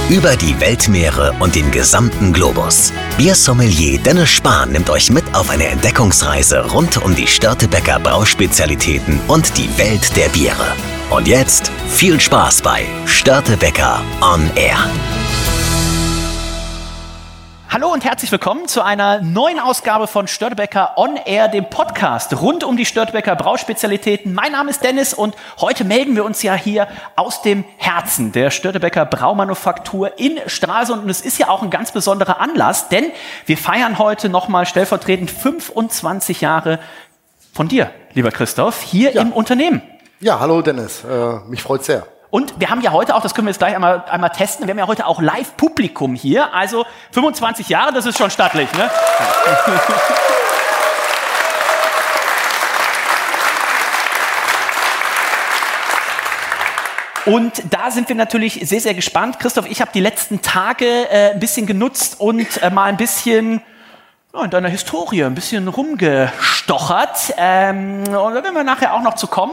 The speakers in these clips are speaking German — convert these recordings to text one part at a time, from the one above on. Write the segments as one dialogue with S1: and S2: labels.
S1: Über die Weltmeere und den gesamten Globus. Biersommelier Dennis Spahn nimmt euch mit auf eine Entdeckungsreise rund um die Störtebeker Brauspezialitäten und die Welt der Biere. Und jetzt viel Spaß bei Störtebeker On Air.
S2: Hallo und herzlich willkommen zu einer neuen Ausgabe von Störtebeker On Air, dem Podcast rund um die Störtebeker Brauspezialitäten. Mein Name ist Dennis und heute melden wir uns ja hier aus dem Herzen der Störtebeker Braumanufaktur in Stralsund. Und es ist ja auch ein ganz besonderer Anlass, denn wir feiern heute nochmal stellvertretend 25 Jahre von dir, lieber Christoph, hier im Unternehmen.
S3: Ja, hallo Dennis, mich freut sehr.
S2: Und wir haben ja heute auch, das können wir jetzt gleich einmal testen, wir haben ja heute auch Live-Publikum hier, also 25 Jahre, das ist schon stattlich, ne? Und da sind wir natürlich sehr, sehr gespannt. Christoph, ich habe die letzten Tage ein bisschen genutzt und mal ein bisschen in deiner Historie ein bisschen rumgestochert. Und da werden wir nachher auch noch zu kommen.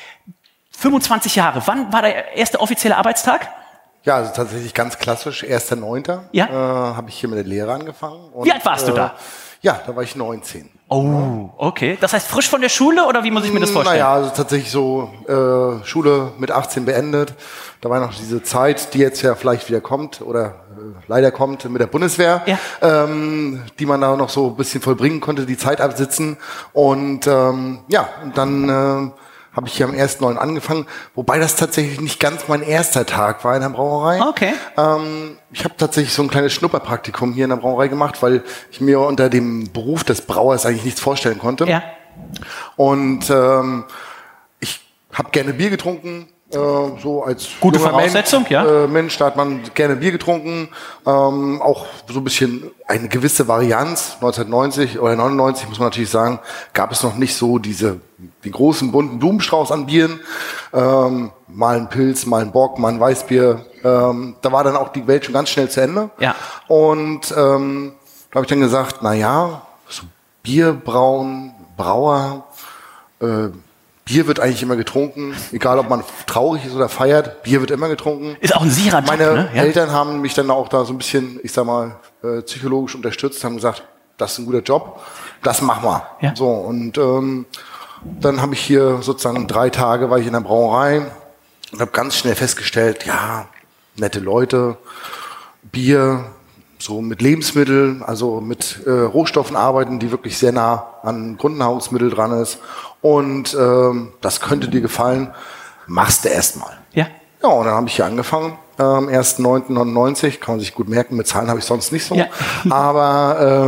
S2: 25 Jahre. Wann war der erste offizielle Arbeitstag?
S3: Ja, also tatsächlich ganz klassisch, 1.9.
S2: Ja?
S3: Habe ich hier mit der Lehre angefangen. Und,
S2: wie alt warst du da?
S3: Ja, da war ich 19.
S2: Oh, okay. Das heißt frisch von der Schule oder wie muss ich mir das vorstellen?
S3: Naja, also tatsächlich so Schule mit 18 beendet. Da war noch diese Zeit, die jetzt ja vielleicht wieder kommt oder leider kommt mit der Bundeswehr,
S2: ja.
S3: Die man da noch so ein bisschen vollbringen konnte, die Zeit absitzen. Und und dann habe ich hier am 1.9. angefangen, wobei das tatsächlich nicht ganz mein erster Tag war in der Brauerei.
S2: Okay.
S3: Ich habe tatsächlich so ein kleines Schnupperpraktikum hier in der Brauerei gemacht, weil ich mir unter dem Beruf des Brauers eigentlich nichts vorstellen konnte.
S2: Ja.
S3: Und ich habe gerne Bier getrunken. So als
S2: gute Voraussetzung,
S3: Mensch, da hat man gerne Bier getrunken, auch so ein bisschen eine gewisse Varianz. 1990 oder 99 muss man natürlich sagen, gab es noch nicht so den großen bunten Blumenstrauß an Bieren, mal ein Pilz, mal ein Bock, mal ein Weißbier. Da war dann auch die Welt schon ganz schnell zu Ende.
S2: Ja.
S3: Und da habe ich dann gesagt, so Bier brauen, Brauer, Bier wird eigentlich immer getrunken, egal ob man traurig ist oder feiert, Bier wird immer getrunken.
S2: Ist auch ein sicherer Job,
S3: Meine
S2: Ja.
S3: Eltern haben mich dann auch da so ein bisschen, ich sag mal, psychologisch unterstützt, haben gesagt, das ist ein guter Job, das machen wir.
S2: Ja.
S3: So, und dann habe ich hier sozusagen 3 Tage war ich in der Brauerei und habe ganz schnell festgestellt, ja, nette Leute, Bier, so mit Lebensmitteln, also mit Rohstoffen arbeiten, die wirklich sehr nah an Grundnahrungsmittel dran ist. Und das könnte dir gefallen, machst du erstmal.
S2: Ja.
S3: Ja, und dann habe ich hier angefangen, 1.9.99, kann man sich gut merken, mit Zahlen habe ich sonst nicht so.
S2: Ja.
S3: Aber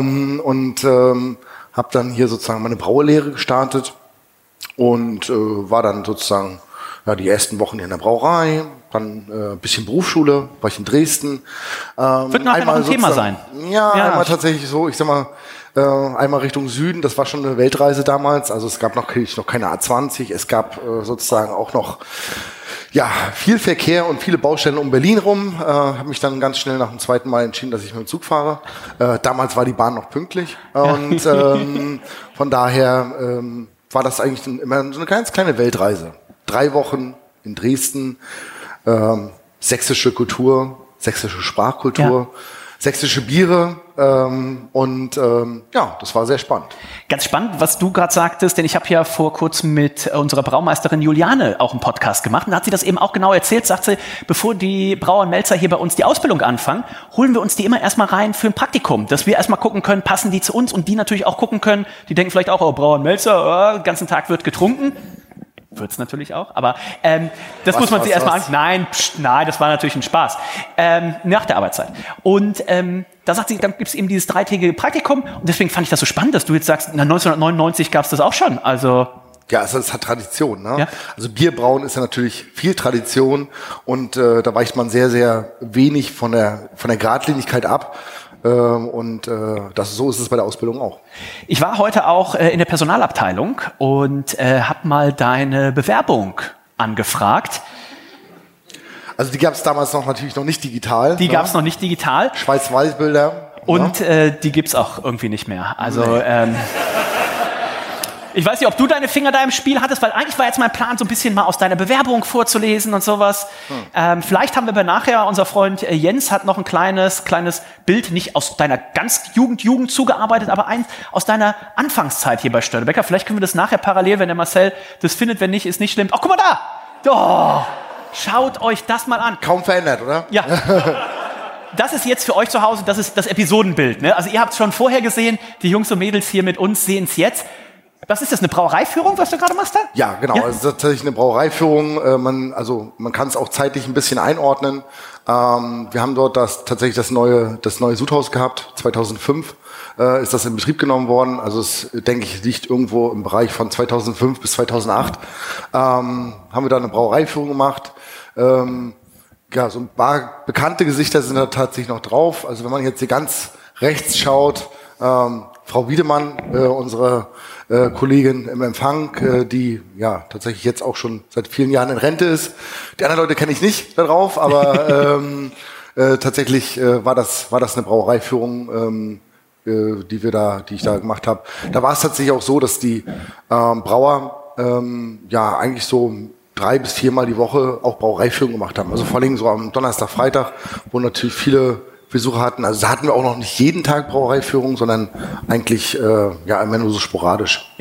S3: habe dann hier sozusagen meine Brauerlehre gestartet und war dann sozusagen die ersten Wochen hier in der Brauerei, dann ein bisschen Berufsschule, war ich in Dresden.
S2: Wird nachher noch ein Thema sein.
S3: Ja, einmal tatsächlich so, ich sag mal, einmal Richtung Süden, das war schon eine Weltreise damals, also es gab noch keine A20, es gab sozusagen auch noch viel Verkehr und viele Baustellen um Berlin rum. Habe mich dann ganz schnell nach dem zweiten Mal entschieden, dass ich mit dem Zug fahre. Damals war die Bahn noch pünktlich und von daher war das eigentlich immer so eine ganz kleine Weltreise. 3 Wochen in Dresden, sächsische Kultur, sächsische Sprachkultur, sächsische Biere das war sehr spannend.
S2: Ganz spannend, was du gerade sagtest, denn ich habe ja vor kurzem mit unserer Braumeisterin Juliane auch einen Podcast gemacht und da hat sie das eben auch genau erzählt, sagt sie, bevor die Brauer und Melzer hier bei uns die Ausbildung anfangen, holen wir uns die immer erstmal rein für ein Praktikum, dass wir erstmal gucken können, passen die zu uns und die natürlich auch gucken können, die denken vielleicht auch, Brauer und Melzer, den ganzen Tag wird getrunken. Wird's natürlich auch, aber das muss man sich erstmal nein, das war natürlich ein Spaß. Nach der Arbeitszeit. Und da sagt sie, dann gibt's eben dieses 3-tägige Praktikum und deswegen fand ich das so spannend, dass du jetzt sagst, 1999 gab's das auch schon. Also
S3: ja, also das hat Tradition. Ne?
S2: Ja.
S3: Also Bierbrauen ist ja natürlich viel Tradition und da weicht man sehr, sehr wenig von der Geradlinigkeit ab. So ist es bei der Ausbildung auch.
S2: Ich war heute auch in der Personalabteilung und habe mal deine Bewerbung angefragt.
S3: Also die gab es damals natürlich noch nicht digital.
S2: Die gab es noch nicht digital.
S3: Schwarz-Weiß-Bilder.
S2: Und die gibt's auch irgendwie nicht mehr. Also Ich weiß nicht, ob du deine Finger da im Spiel hattest, weil eigentlich war jetzt mein Plan, so ein bisschen mal aus deiner Bewerbung vorzulesen und sowas. Vielleicht haben wir nachher, unser Freund Jens hat noch ein kleines Bild, nicht aus deiner ganz Jugend zugearbeitet, aber eins aus deiner Anfangszeit hier bei Störtebeker. Vielleicht können wir das nachher parallel, wenn der Marcel das findet, wenn nicht, ist nicht schlimm. Oh, guck mal da! Oh, schaut euch das mal an.
S3: Kaum verändert, oder?
S2: Ja. Das ist jetzt für euch zu Hause, das ist das Episodenbild. Ne? Also ihr habt es schon vorher gesehen, die Jungs und Mädels hier mit uns sehen es jetzt. Was ist das, eine Brauereiführung, was du gerade machst da?
S3: Ja, genau. Ja? Also tatsächlich eine Brauereiführung. Man kann es auch zeitlich ein bisschen einordnen. Wir haben dort tatsächlich das neue Sudhaus gehabt. 2005 ist das in Betrieb genommen worden. Also es, denke ich, liegt irgendwo im Bereich von 2005 bis 2008. Haben wir da eine Brauereiführung gemacht. Ja, so ein paar bekannte Gesichter sind da tatsächlich noch drauf. Also wenn man jetzt hier ganz rechts schaut, Frau Wiedemann, unsere Kollegin im Empfang, die ja tatsächlich jetzt auch schon seit vielen Jahren in Rente ist. Die anderen Leute kenne ich nicht da drauf, aber tatsächlich war das eine Brauereiführung, die ich da gemacht habe. Da war es tatsächlich auch so, dass die Brauer ja eigentlich so 3 bis 4 Mal die Woche auch Brauereiführungen gemacht haben. Also vor allem so am Donnerstag, Freitag, wo natürlich viele Besucher hatten. Also da hatten wir auch noch nicht jeden Tag Brauereiführungen, sondern eigentlich ja immer nur so sporadisch.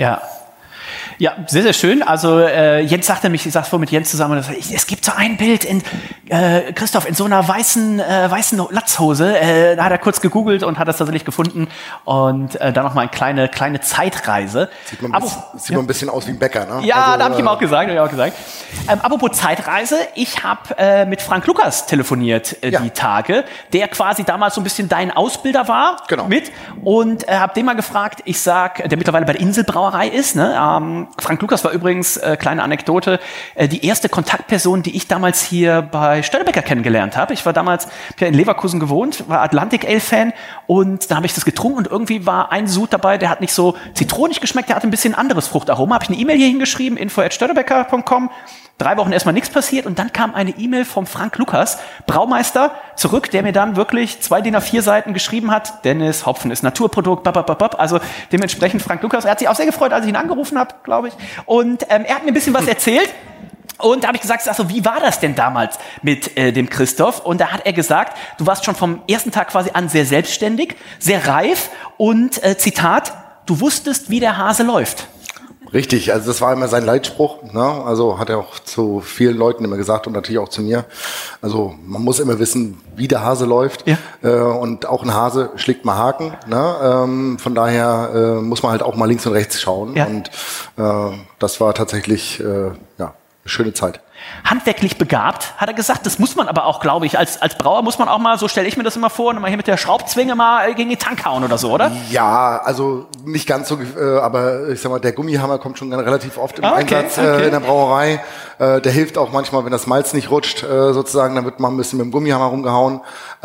S2: Ja, sehr, sehr schön. Also Jens sagte nämlich, ich saß vorhin mit Jens zusammen, es gibt so ein Bild in Christoph in so einer weißen Latzhose. Da hat er kurz gegoogelt und hat das tatsächlich gefunden. Und dann nochmal eine kleine Zeitreise.
S3: Sieht man ein bisschen aus wie ein Bäcker, ne?
S2: Ja, also, da habe ich ihm auch gesagt. Apropos Zeitreise, ich habe mit Frank Lukas telefoniert die Tage, der quasi damals so ein bisschen dein Ausbilder war.
S3: Genau.
S2: Und habe den mal gefragt, der mittlerweile bei der Inselbrauerei ist, ne? Frank Lukas war übrigens, kleine Anekdote, die erste Kontaktperson, die ich damals hier bei Störtebeker kennengelernt habe. Ich war damals in Leverkusen gewohnt, war Atlantic Ale Fan und da habe ich das getrunken und irgendwie war ein Sud dabei, der hat nicht so zitronig geschmeckt, der hatte ein bisschen anderes Fruchtaroma. Habe ich eine E-Mail hier hingeschrieben, info@störtebeker.com. 3 Wochen erstmal nichts passiert und dann kam eine E-Mail vom Frank Lukas, Braumeister, zurück, der mir dann wirklich 2 DIN A4 Seiten geschrieben hat. Dennis, Hopfen ist Naturprodukt, also dementsprechend Frank Lukas. Er hat sich auch sehr gefreut, als ich ihn angerufen habe, glaube ich. Und er hat mir ein bisschen was erzählt. Und da habe ich gesagt, also, wie war das denn damals mit dem Christoph? Und da hat er gesagt, du warst schon vom ersten Tag quasi an sehr selbstständig, sehr reif und Zitat, du wusstest, wie der Hase läuft.
S3: Richtig, also das war immer sein Leitspruch, ne? Also hat er auch zu vielen Leuten immer gesagt und natürlich auch zu mir. Also man muss immer wissen, wie der Hase läuft. Ja. Und auch ein Hase schlägt mal Haken. Ne? Von daher muss man halt auch mal links und rechts schauen. Ja. Und das war tatsächlich eine schöne Zeit.
S2: Handwerklich begabt, hat er gesagt. Das muss man aber auch, glaube ich, als Brauer muss man auch mal, so stelle ich mir das immer vor, mal hier mit der Schraubzwinge mal gegen die Tank hauen oder so, oder?
S3: Ja, also nicht ganz so, aber ich sag mal, der Gummihammer kommt schon relativ oft im Einsatz in der Brauerei. Der hilft auch manchmal, wenn das Malz nicht rutscht, sozusagen, dann wird mal ein bisschen mit dem Gummihammer rumgehauen.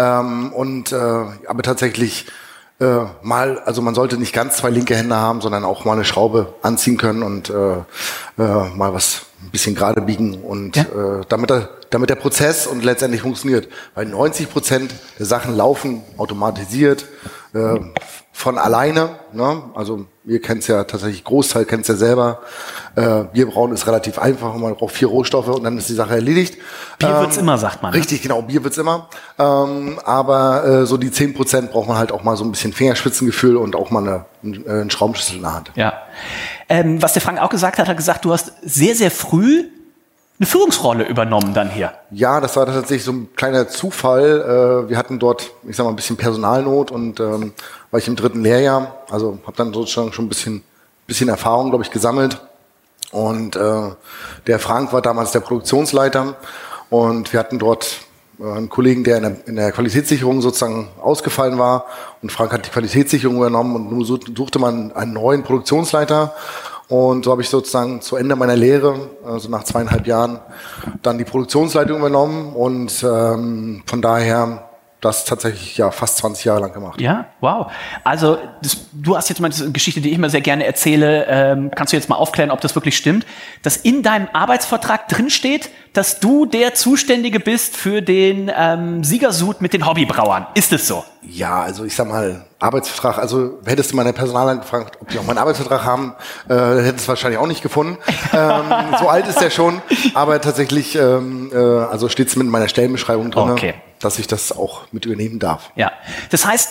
S3: Aber tatsächlich also man sollte nicht ganz 2 linke Hände haben, sondern auch mal eine Schraube anziehen können und mal was ein bisschen gerade biegen und damit der Prozess und letztendlich funktioniert. Weil 90% der Sachen laufen automatisiert von alleine. Ne? Also ihr kennt es ja tatsächlich, Großteil kennt es ja selber. Bierbrauen ist relativ einfach und man braucht 4 Rohstoffe und dann ist die Sache erledigt.
S2: Bier wird's immer, sagt man.
S3: Richtig, genau, Bier wird's immer. Aber so die 10% braucht man halt auch mal so ein bisschen Fingerspitzengefühl und auch mal einen Schraubenschlüssel in der Hand.
S2: Ja. Was der Frank auch gesagt hat, du hast sehr, sehr früh eine Führungsrolle übernommen dann hier.
S3: Ja, das war tatsächlich so ein kleiner Zufall. Wir hatten dort, ich sag mal, ein bisschen Personalnot und war ich im 3. Lehrjahr, also habe dann sozusagen schon ein bisschen Erfahrung, glaube ich, gesammelt. Und der Frank war damals der Produktionsleiter und wir hatten dort einen Kollegen, der in der Qualitätssicherung sozusagen ausgefallen war und Frank hat die Qualitätssicherung übernommen und nun suchte man einen neuen Produktionsleiter. Und so habe ich sozusagen zu Ende meiner Lehre, also nach 2,5 Jahren, dann die Produktionsleitung übernommen und von daher das tatsächlich fast 20 Jahre lang gemacht.
S2: Ja, wow. Also du hast jetzt mal eine Geschichte, die ich immer sehr gerne erzähle. Kannst du jetzt mal aufklären, ob das wirklich stimmt, dass in deinem Arbeitsvertrag drin steht, dass du der Zuständige bist für den Siegersud mit den Hobbybrauern. Ist es so?
S3: Ja, also ich sag mal, Arbeitsvertrag, also hättest du meine Personalerin gefragt, ob die auch meinen Arbeitsvertrag haben, hättest du wahrscheinlich auch nicht gefunden. So alt ist der schon, aber tatsächlich also steht es mit meiner Stellenbeschreibung drin, dass ich das auch mit übernehmen darf.
S2: Ja, das heißt,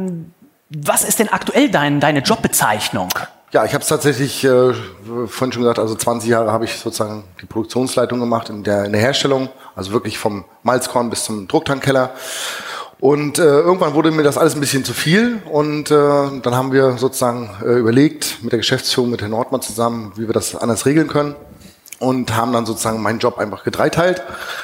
S2: was ist denn aktuell deine Jobbezeichnung?
S3: Ja, ich habe es tatsächlich vorhin schon gesagt, also 20 Jahre habe ich sozusagen die Produktionsleitung gemacht in der Herstellung, also wirklich vom Malzkorn bis zum Drucktankkeller. Und irgendwann wurde mir das alles ein bisschen zu viel und dann haben wir sozusagen überlegt mit der Geschäftsführung, mit Herrn Nordmann zusammen, wie wir das anders regeln können. Und haben dann sozusagen meinen Job einfach gedreiteilt.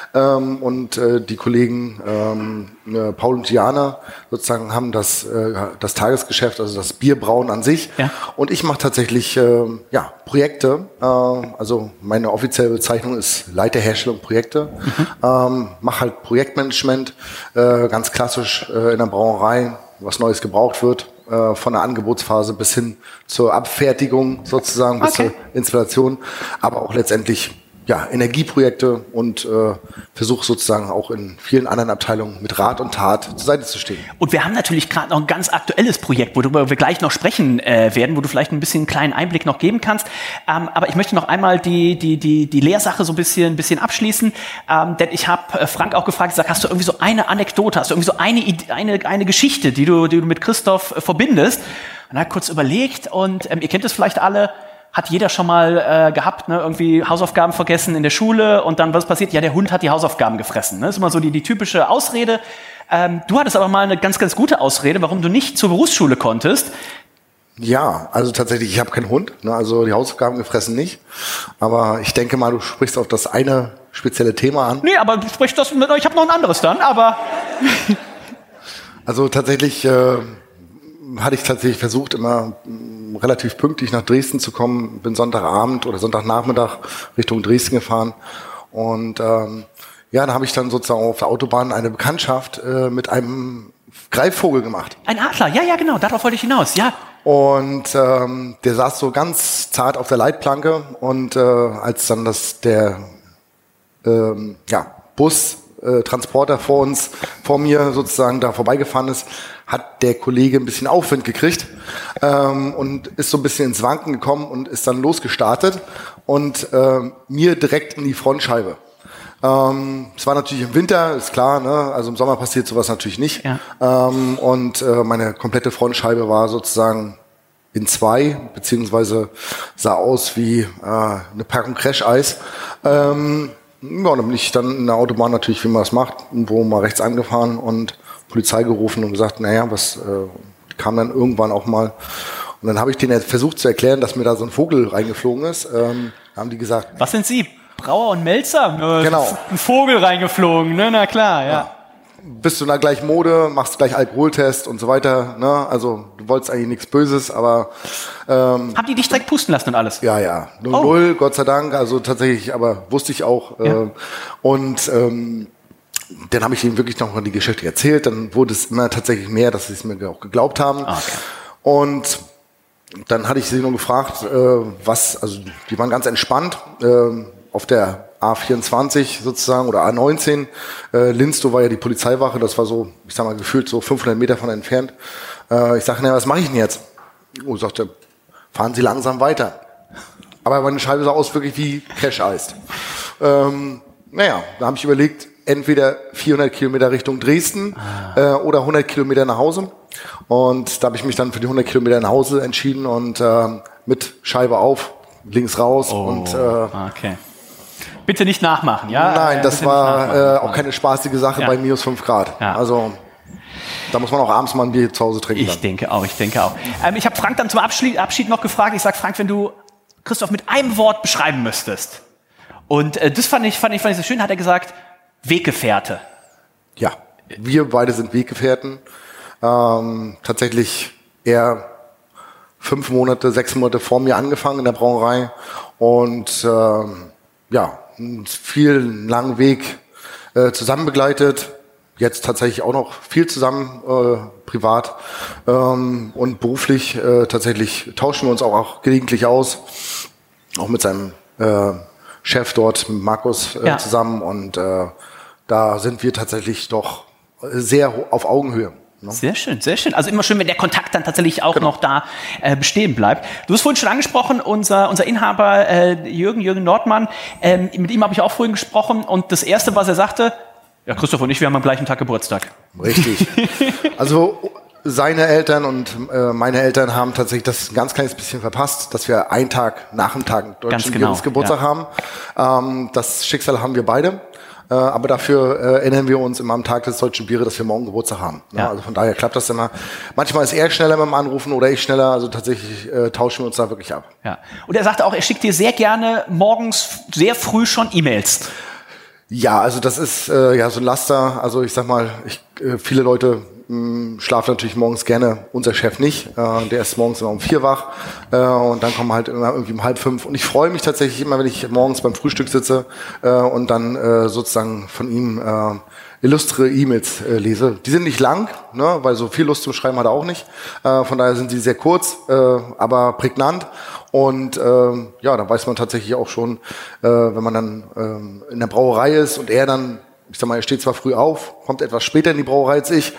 S3: Und die Kollegen Paul und Diana sozusagen haben das Tagesgeschäft, also das Bierbrauen an sich. Ja. Und ich mache tatsächlich Projekte. Also meine offizielle Bezeichnung ist Leiter Herstellung Projekte. Mache halt Projektmanagement, ganz klassisch in der Brauerei, was Neues gebraucht wird. Von der Angebotsphase bis hin zur Abfertigung sozusagen, bis zur Installation, aber auch letztendlich Energieprojekte und versuche sozusagen auch in vielen anderen Abteilungen mit Rat und Tat zur Seite zu stehen.
S2: Und wir haben natürlich gerade noch ein ganz aktuelles Projekt, worüber wir gleich noch sprechen werden, wo du vielleicht ein bisschen einen kleinen Einblick noch geben kannst. Aber ich möchte noch einmal die Lehrsache so ein bisschen abschließen, denn ich habe Frank auch gefragt, gesagt, hast du irgendwie so eine Anekdote, hast du irgendwie so eine Geschichte, die du mit Christoph verbindest? Und er hat kurz überlegt und ihr kennt es vielleicht alle, hat jeder schon mal gehabt, ne? Irgendwie Hausaufgaben vergessen in der Schule und dann was passiert? Ja, der Hund hat die Hausaufgaben gefressen. Ne? Das ist immer so die typische Ausrede. Du hattest aber mal eine ganz, ganz gute Ausrede, warum du nicht zur Berufsschule konntest.
S3: Ja, also tatsächlich, ich habe keinen Hund, ne? Also die Hausaufgaben gefressen nicht. Aber ich denke mal, du sprichst auf das eine spezielle Thema an.
S2: Nee, aber du sprichst das, ich habe noch ein anderes dann, aber...
S3: Also tatsächlich... hatte ich tatsächlich versucht, immer relativ pünktlich nach Dresden zu kommen. Bin Sonntagabend oder Sonntagnachmittag Richtung Dresden gefahren. Und dann habe ich dann sozusagen auf der Autobahn eine Bekanntschaft mit einem Greifvogel gemacht.
S2: Ein Adler, ja, genau, darauf wollte ich hinaus, ja.
S3: Und der saß so ganz zart auf der Leitplanke. Und als dann der Bus, Transporter vor mir sozusagen da vorbeigefahren ist, hat der Kollege ein bisschen Aufwind gekriegt und ist so ein bisschen ins Wanken gekommen und ist dann losgestartet und mir direkt in die Frontscheibe. Es war natürlich im Winter, ist klar, ne? Also im Sommer passiert sowas natürlich nicht. Ja. Und meine komplette Frontscheibe war sozusagen in zwei, beziehungsweise sah aus wie eine Packung Crash-Eis. Dann bin ich dann in der Autobahn natürlich, wie man das macht, irgendwo mal rechts angefahren und Polizei gerufen und gesagt, kam dann irgendwann auch mal. Und dann habe ich denen versucht zu erklären, dass mir da so ein Vogel reingeflogen ist. Haben die gesagt.
S2: Was sind Sie? Brauer und Melzer?
S3: Genau.
S2: Ein Vogel reingeflogen, ne? Na klar, ja.
S3: Bist du in der gleichen Mode, machst gleich Alkoholtest und so weiter, ne? Also du wolltest eigentlich nichts Böses, aber
S2: haben die dich direkt pusten lassen und alles?
S3: Ja. 0-0, Gott sei Dank, also tatsächlich, aber wusste ich auch. Ja. Dann habe ich ihnen wirklich noch mal die Geschichte erzählt, dann wurde es immer tatsächlich mehr, dass sie es mir auch geglaubt haben. Okay. Und dann hatte ich sie nur gefragt, also die waren ganz entspannt, auf der A24 sozusagen oder A19. Linstow war ja die Polizeiwache, das war so, ich sag mal, gefühlt so 500 Meter von entfernt. Ich sage, was mache ich denn jetzt? Und sagte, fahren Sie langsam weiter. Aber meine Scheibe sah aus wirklich wie Crash-Eis. Da habe ich überlegt, entweder 400 Kilometer Richtung Dresden oder 100 Kilometer nach Hause. Und da habe ich mich dann für die 100 Kilometer nach Hause entschieden und mit Scheibe auf, links raus.
S2: Okay. Bitte nicht nachmachen, ja?
S3: Nein, das war auch keine spaßige Sache bei minus 5 Grad. Ja. Also da muss man auch abends mal ein Bier zu Hause trinken.
S2: Ich denke auch. Ich habe Frank dann zum Abschied noch gefragt. Ich sage, Frank, wenn du Christoph mit einem Wort beschreiben müsstest. Und das fand ich so schön, hat er gesagt, Weggefährte.
S3: Ja, wir beide sind Weggefährten. Tatsächlich eher 6 Monate vor mir angefangen in der Brauerei und einen vielen langen Weg zusammen begleitet. Jetzt tatsächlich auch noch viel zusammen, privat und beruflich. Tatsächlich tauschen wir uns auch gelegentlich aus, auch mit seinem Chef dort, mit Markus zusammen und da sind wir tatsächlich doch sehr auf Augenhöhe. Ne?
S2: Sehr schön, sehr schön. Also immer schön, wenn der Kontakt dann tatsächlich auch noch da bestehen bleibt. Du hast vorhin schon angesprochen, unser Inhaber Jürgen Nordmann, mit ihm habe ich auch vorhin gesprochen und das Erste, was er sagte, ja, Christoph und ich, wir haben am gleichen Tag Geburtstag.
S3: Richtig. Also seine Eltern und meine Eltern haben tatsächlich das ein ganz kleines bisschen verpasst, dass wir einen Tag nach dem Tag deutschen Geburtstag haben. Das Schicksal haben wir beide. Aber dafür erinnern wir uns immer am Tag des deutschen Bieres, dass wir morgen Geburtstag haben. Ja. Also von daher klappt das immer. Manchmal ist er schneller beim Anrufen oder ich schneller. Also tatsächlich tauschen wir uns da wirklich ab.
S2: Ja. Und er sagte auch, er schickt dir sehr gerne morgens sehr früh schon E-Mails.
S3: Ja, also das ist so ein Laster. Also ich sag mal, viele Leute schlafen natürlich morgens gerne, unser Chef nicht. Der ist morgens immer um 4 wach und dann kommen halt immer irgendwie um 4:30. Und ich freue mich tatsächlich immer, wenn ich morgens beim Frühstück sitze und dann sozusagen von ihm illustre E-Mails lese. Die sind nicht lang, ne, weil so viel Lust zum Schreiben hat er auch nicht. Von daher sind sie sehr kurz, aber prägnant. Und da weiß man tatsächlich auch schon, wenn man dann in der Brauerei ist und er dann, ich sag mal, er steht zwar früh auf, kommt etwas später in die Brauerei als ich,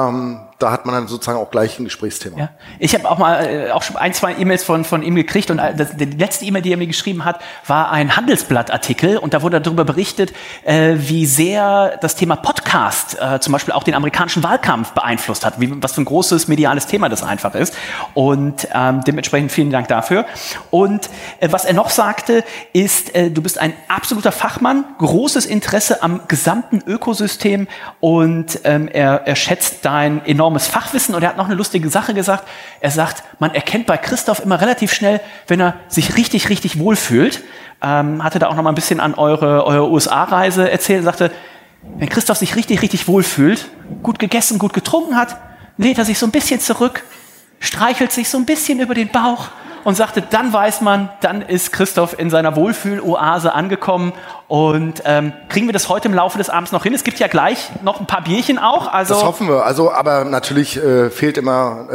S3: da hat man dann sozusagen auch gleich ein Gesprächsthema. Ja.
S2: Ich habe auch mal auch schon 1-2 E-Mails von ihm gekriegt und die letzte E-Mail, die er mir geschrieben hat, war ein Handelsblattartikel und da wurde darüber berichtet, wie sehr das Thema Podcast zum Beispiel auch den amerikanischen Wahlkampf beeinflusst hat, was für ein großes mediales Thema das einfach ist und dementsprechend vielen Dank dafür. Und was er noch sagte, ist, du bist ein absoluter Fachmann, großes Interesse am gesamten Ökosystem und er schätzt dein enormes Fachwissen und er hat noch eine lustige Sache gesagt. Er sagt, man erkennt bei Christoph immer relativ schnell, wenn er sich richtig, richtig wohlfühlt. Hatte da auch noch mal ein bisschen an eure USA-Reise erzählt. Er sagte, wenn Christoph sich richtig, richtig wohlfühlt, gut gegessen, gut getrunken hat, lehnt er sich so ein bisschen zurück, streichelt sich so ein bisschen über den Bauch und sagte, dann weiß man, dann ist Christoph in seiner Wohlfühl-Oase angekommen. Und kriegen wir das heute im Laufe des Abends noch hin? Es gibt ja gleich noch ein paar Bierchen auch. Also
S3: das hoffen wir. Also, aber natürlich fehlt immer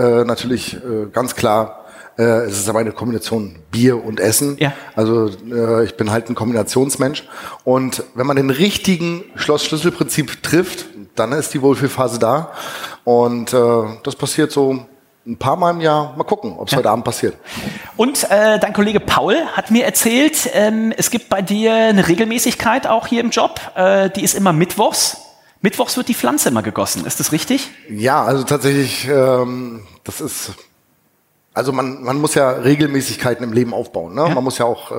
S3: ganz klar, es ist aber eine Kombination Bier und Essen. Ja. Also ich bin halt ein Kombinationsmensch. Und wenn man den richtigen Schloss-Schlüssel-Prinzip trifft, dann ist die Wohlfühlphase da. Und das passiert so ein paar Mal im Jahr. Mal gucken, ob es heute Abend passiert.
S2: Und dein Kollege Paul hat mir erzählt, es gibt bei dir eine Regelmäßigkeit auch hier im Job. Die ist immer mittwochs. Mittwochs wird die Pflanze immer gegossen. Ist das richtig?
S3: Ja, also tatsächlich, das ist... Also man muss ja Regelmäßigkeiten im Leben aufbauen. Ne? Ja. Man muss ja auch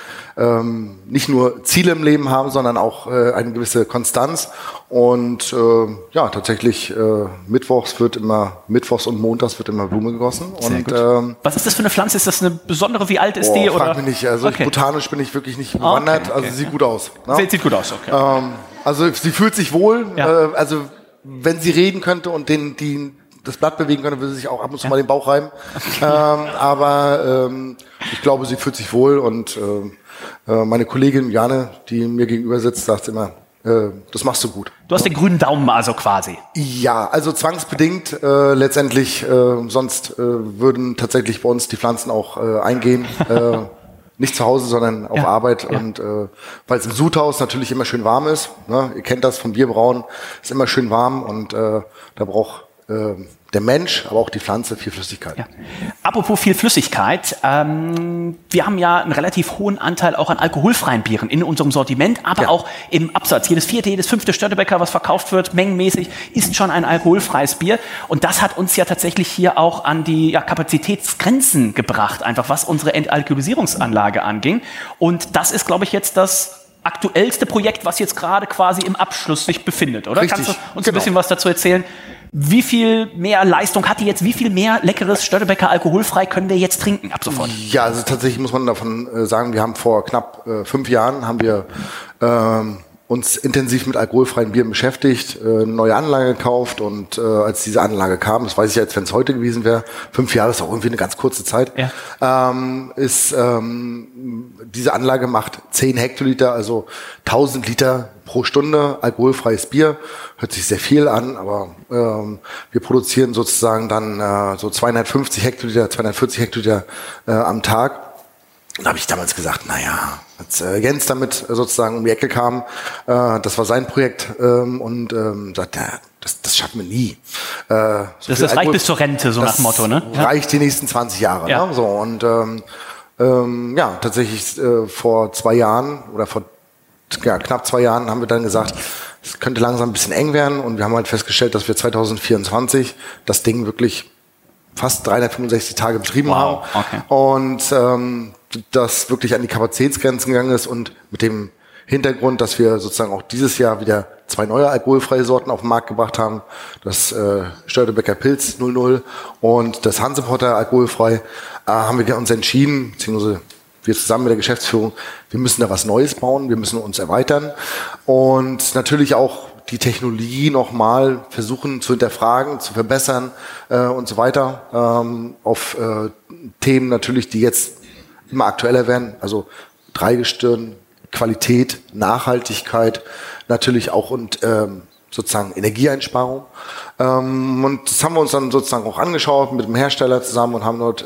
S3: nicht nur Ziele im Leben haben, sondern auch eine gewisse Konstanz. Und tatsächlich Mittwochs und Montags wird immer Blume gegossen.
S2: Sehr
S3: und
S2: gut. Was ist das für eine Pflanze? Ist das eine besondere? Wie alt ist die?
S3: Frag mich nicht. Also botanisch bin ich wirklich nicht bewandert. Okay. Also sieht gut aus. Ne?
S2: Sieht gut aus, okay.
S3: Also sie fühlt sich wohl. Ja. Also wenn sie reden könnte und das Blatt bewegen könnte, würde sie sich auch ab und zu mal den Bauch reiben. Aber ich glaube, sie fühlt sich wohl und meine Kollegin Jane, die mir gegenüber sitzt, sagt immer, das machst du gut.
S2: Du hast den grünen Daumen also quasi.
S3: Ja, also zwangsbedingt letztendlich, sonst würden tatsächlich bei uns die Pflanzen auch eingehen. Nicht zu Hause, sondern auf Arbeit. Ja. Und weil es im Sudhaus natürlich immer schön warm ist, ne? Ihr kennt das vom Bierbrauen, ist immer schön warm und da braucht der Mensch, aber auch die Pflanze viel Flüssigkeit. Ja.
S2: Apropos viel Flüssigkeit, wir haben ja einen relativ hohen Anteil auch an alkoholfreien Bieren in unserem Sortiment, aber auch im Absatz. Jedes 4., jedes 5. Störtebeker, was verkauft wird, mengenmäßig, ist schon ein alkoholfreies Bier. Und das hat uns ja tatsächlich hier auch an die Kapazitätsgrenzen gebracht, einfach was unsere Entalkoholisierungsanlage anging. Und das ist, glaube ich, jetzt das aktuellste Projekt, was jetzt gerade quasi im Abschluss sich befindet, oder?
S3: Richtig.
S2: Kannst du uns ein bisschen was dazu erzählen? Wie viel mehr Leistung hat die jetzt? Wie viel mehr leckeres Störtebeker alkoholfrei können wir jetzt trinken ab sofort?
S3: Ja, also tatsächlich muss man davon sagen, wir haben vor knapp 5 Jahren uns intensiv mit alkoholfreien Bieren beschäftigt, eine neue Anlage gekauft und als diese Anlage kam, das weiß ich jetzt, wenn es heute gewesen wäre, 5 Jahre ist auch irgendwie eine ganz kurze Zeit, diese Anlage macht 10 Hektoliter, also 1000 Liter pro Stunde alkoholfreies Bier. Hört sich sehr viel an, aber wir produzieren sozusagen dann so 250 Hektoliter, 240 Hektoliter am Tag. Und da habe ich damals gesagt, naja, als Jens damit sozusagen um die Ecke kam, das war sein Projekt sagt, ja, das schaffen wir nie.
S2: Das reicht bis zur Rente, so nach dem Motto, ne?
S3: Reicht die nächsten 20 Jahre.
S2: Ja.
S3: Ne? So, und tatsächlich vor 2 Jahren oder vor knapp 2 Jahren haben wir dann gesagt, es könnte langsam ein bisschen eng werden und wir haben halt festgestellt, dass wir 2024 das Ding wirklich fast 365 Tage betrieben haben.
S2: Okay.
S3: Und das wirklich an die Kapazitätsgrenzen gegangen ist und mit dem Hintergrund, dass wir sozusagen auch dieses Jahr wieder 2 neue alkoholfreie Sorten auf den Markt gebracht haben. Das Störtebeker Pilz 00 und das Hansepotter alkoholfrei, haben wir uns entschieden, beziehungsweise wir zusammen mit der Geschäftsführung, wir müssen da was Neues bauen, wir müssen uns erweitern und natürlich auch die Technologie nochmal versuchen zu hinterfragen, zu verbessern und so weiter. Auf Themen natürlich, die jetzt immer aktueller werden, also Dreigestirn, Qualität, Nachhaltigkeit, natürlich auch und sozusagen Energieeinsparung. Und das haben wir uns dann sozusagen auch angeschaut mit dem Hersteller zusammen und haben dort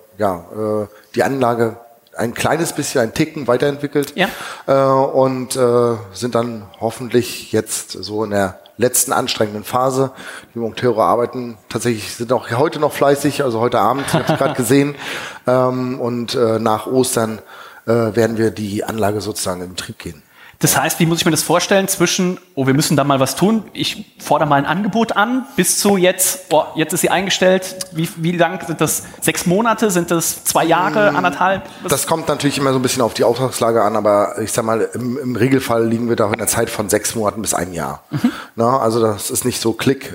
S3: die Anlage ein kleines bisschen, ein Ticken weiterentwickelt und sind dann hoffentlich jetzt so in der letzten anstrengenden Phase. Die Monteure arbeiten tatsächlich, sind auch heute noch fleißig, also heute Abend, habe ich gerade gesehen. Und nach Ostern werden wir die Anlage sozusagen in Betrieb gehen.
S2: Das heißt, wie muss ich mir das vorstellen, zwischen, wir müssen da mal was tun, ich fordere mal ein Angebot an, bis zu jetzt, jetzt ist sie eingestellt, wie lang sind das? 6 Monate? Sind das 2 Jahre, 1,5?
S3: Das kommt natürlich immer so ein bisschen auf die Auftragslage an, aber ich sag mal, im Regelfall liegen wir da in der Zeit von 6 Monaten bis 1 Jahr. Na, also das ist nicht so Klick.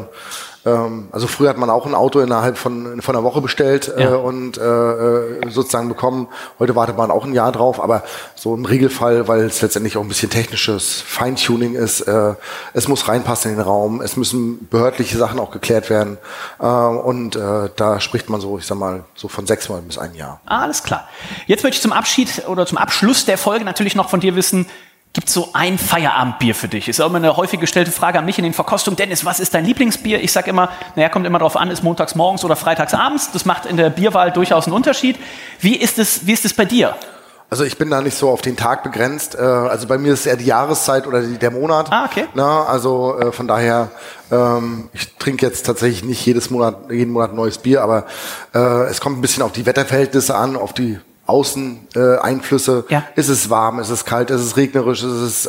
S3: Also früher hat man auch ein Auto innerhalb von einer Woche bestellt und sozusagen bekommen. Heute wartet man auch ein Jahr drauf, aber so im Regelfall, weil es letztendlich auch ein bisschen technisches Feintuning ist, es muss reinpassen in den Raum, es müssen behördliche Sachen auch geklärt werden und da spricht man so, ich sag mal, so von 6 Monaten bis 1 Jahr.
S2: Alles klar. Jetzt möchte ich zum Abschied oder zum Abschluss der Folge natürlich noch von dir wissen, gibt es so ein Feierabendbier für dich? Ist auch immer eine häufig gestellte Frage an mich in den Verkostungen. Dennis, was ist dein Lieblingsbier? Ich sage immer, kommt immer drauf an, ist montags morgens oder freitags abends. Das macht in der Bierwahl durchaus einen Unterschied. Wie ist es bei dir?
S3: Also ich bin da nicht so auf den Tag begrenzt. Also bei mir ist es eher die Jahreszeit oder der Monat.
S2: Okay.
S3: Na, also von daher, ich trinke jetzt tatsächlich nicht jeden Monat ein neues Bier, aber es kommt ein bisschen auf die Wetterverhältnisse an, auf die Außeneinflüsse. Ist es warm, ist es kalt, ist es regnerisch, ist es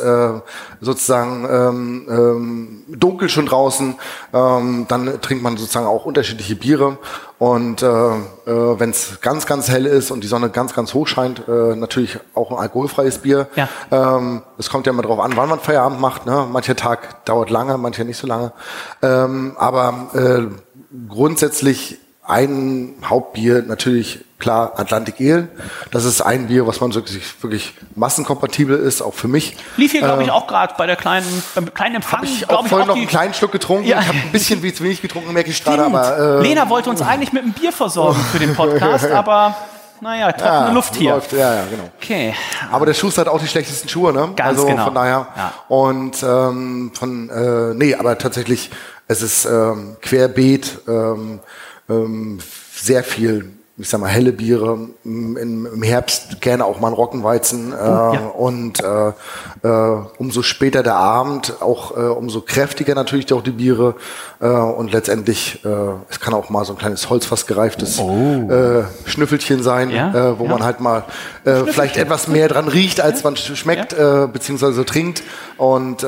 S3: sozusagen dunkel schon draußen, dann trinkt man sozusagen auch unterschiedliche Biere und wenn es ganz, ganz hell ist und die Sonne ganz, ganz hoch scheint, natürlich auch ein alkoholfreies Bier. Es kommt ja immer drauf an, wann man Feierabend macht, ne? Mancher Tag dauert lange, mancher nicht so lange, aber grundsätzlich ein Hauptbier natürlich klar Atlantic Ale. Das ist ein Bier, was man wirklich massenkompatibel ist, auch für mich.
S2: Lief hier, glaube ich, auch gerade beim kleinen Empfang.
S3: Habe ich auch vorhin noch einen kleinen Schluck getrunken. Ja. Ich habe ein bisschen zu wenig getrunken, merke ich gerade. Aber
S2: Lena wollte uns eigentlich mit einem Bier versorgen für den Podcast, aber naja, trockene Luft hier.
S3: Läuft. Ja, genau.
S2: Okay.
S3: Aber der Schuster hat auch die schlechtesten Schuhe, ne?
S2: Ganz
S3: also
S2: genau.
S3: Von daher.
S2: Ja.
S3: Und aber tatsächlich, es ist querbeet, sehr viel, ich sag mal, helle Biere, im Herbst gerne auch mal ein Roggenweizen und umso später der Abend, auch umso kräftiger natürlich auch die Biere und letztendlich, es kann auch mal so ein kleines Holzfass gereiftes Schnüffelchen sein, wo man halt mal vielleicht etwas mehr dran riecht, als man schmeckt, beziehungsweise trinkt und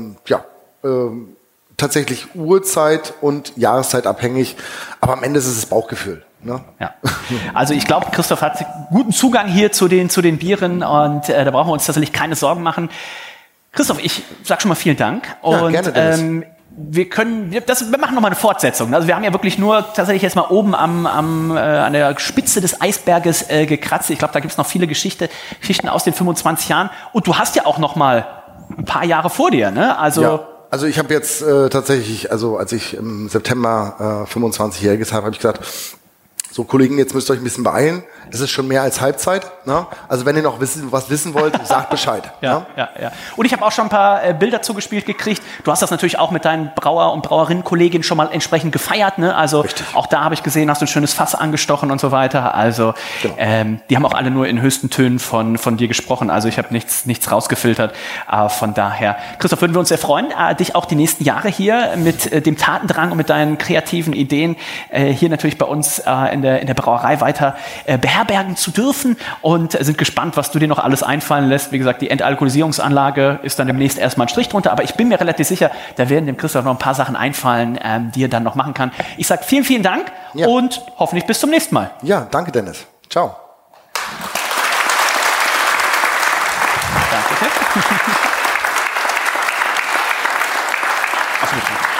S3: tatsächlich Uhrzeit und Jahreszeit abhängig, aber am Ende ist es das Bauchgefühl. Ne?
S2: Ja. Also ich glaube, Christoph hat guten Zugang hier zu den Bieren und da brauchen wir uns tatsächlich keine Sorgen machen. Christoph, ich sag schon mal vielen Dank. Und
S3: gerne, Dennis.
S2: wir machen nochmal eine Fortsetzung. Also wir haben ja wirklich nur tatsächlich jetzt mal oben an der Spitze des Eisberges gekratzt. Ich glaube, da gibt es noch viele Geschichten aus den 25 Jahren. Und du hast ja auch noch mal ein paar Jahre vor dir, ne?
S3: Also ich habe jetzt tatsächlich, also als ich im September 25-Jähriges habe ich gesagt, So, Kollegen, jetzt müsst ihr euch ein bisschen beeilen. Es ist schon mehr als Halbzeit. Ne? Also wenn ihr noch was wissen wollt, sagt Bescheid.
S2: Ja. Und ich habe auch schon ein paar Bilder zugespielt gekriegt. Du hast das natürlich auch mit deinen Brauer- und Brauerinnen-Kolleginnen schon mal entsprechend gefeiert. Ne? Also
S3: Richtig.
S2: Auch da habe ich gesehen, hast du ein schönes Fass angestochen und so weiter. Also
S3: Genau.
S2: die haben auch alle nur in höchsten Tönen von dir gesprochen. Also ich habe nichts rausgefiltert. Von daher, Christoph, würden wir uns sehr freuen, dich auch die nächsten Jahre hier mit dem Tatendrang und mit deinen kreativen Ideen hier natürlich bei uns in der Brauerei weiter beherbergen zu dürfen und sind gespannt, was du dir noch alles einfallen lässt. Wie gesagt, die Entalkoholisierungsanlage ist dann demnächst erstmal ein Strich drunter, aber ich bin mir relativ sicher, da werden dem Christoph noch ein paar Sachen einfallen, die er dann noch machen kann. Ich sage vielen, vielen Dank und hoffentlich bis zum nächsten Mal.
S3: Ja, danke Dennis. Ciao.
S2: Danke. Auf Wiedersehen.